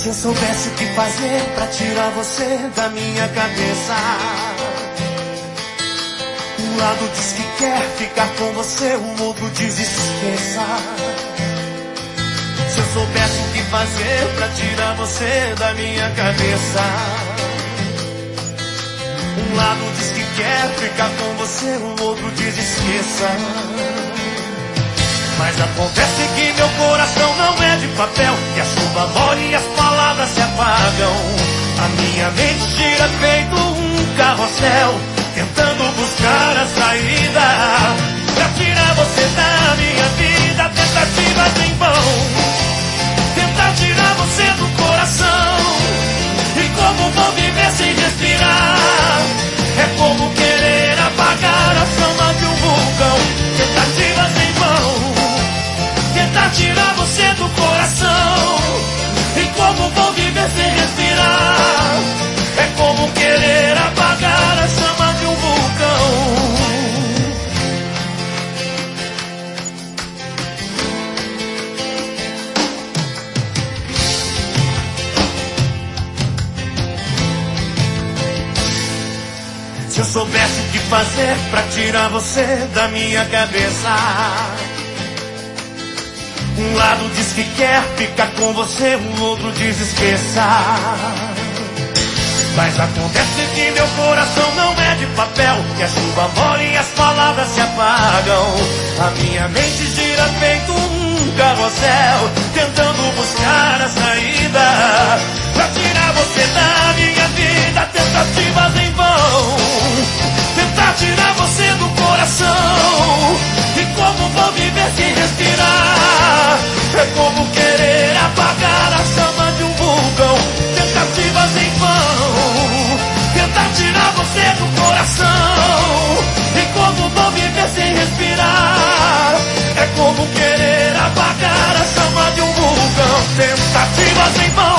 Se eu soubesse o que fazer pra tirar você da minha cabeça. Um lado diz que quer ficar com você, o outro diz esqueça. Se eu soubesse o que fazer pra tirar você da minha cabeça. Um lado diz que quer ficar com você, o outro diz esqueça. Mas acontece que meu coração não é de papel, que a chuva molha e as palavras se apagam. A minha mente gira feito um carrossel, tentando buscar a saída pra tirar você da minha vida. Tentativas em vão, tentar tirar você do coração. E como vou viver sem respirar? É como querer apagar a chama de um vulcão. Tentativas em vão, tentar tirar você do coração. E como vou viver sem respirar? É como querer apagar a chama de um vulcão. Se eu soubesse o que fazer pra tirar você da minha cabeça. Um lado diz que quer ficar com você, o outro diz esqueça. Mas acontece que meu coração não é de papel, que a chuva molha e as palavras se apagam. A minha mente gira feito um carrossel, tentando buscar a saída pra tirar você da minha vida. Tentativas em vão, tentar tirar você do coração. E como vou viver sem respirar? É como querer apagar a chama de um vulcão. Tentativas em vão, tentar tirar você do coração. E como vou viver sem respirar? É como querer apagar a chama de um vulcão. Tentativas em vão,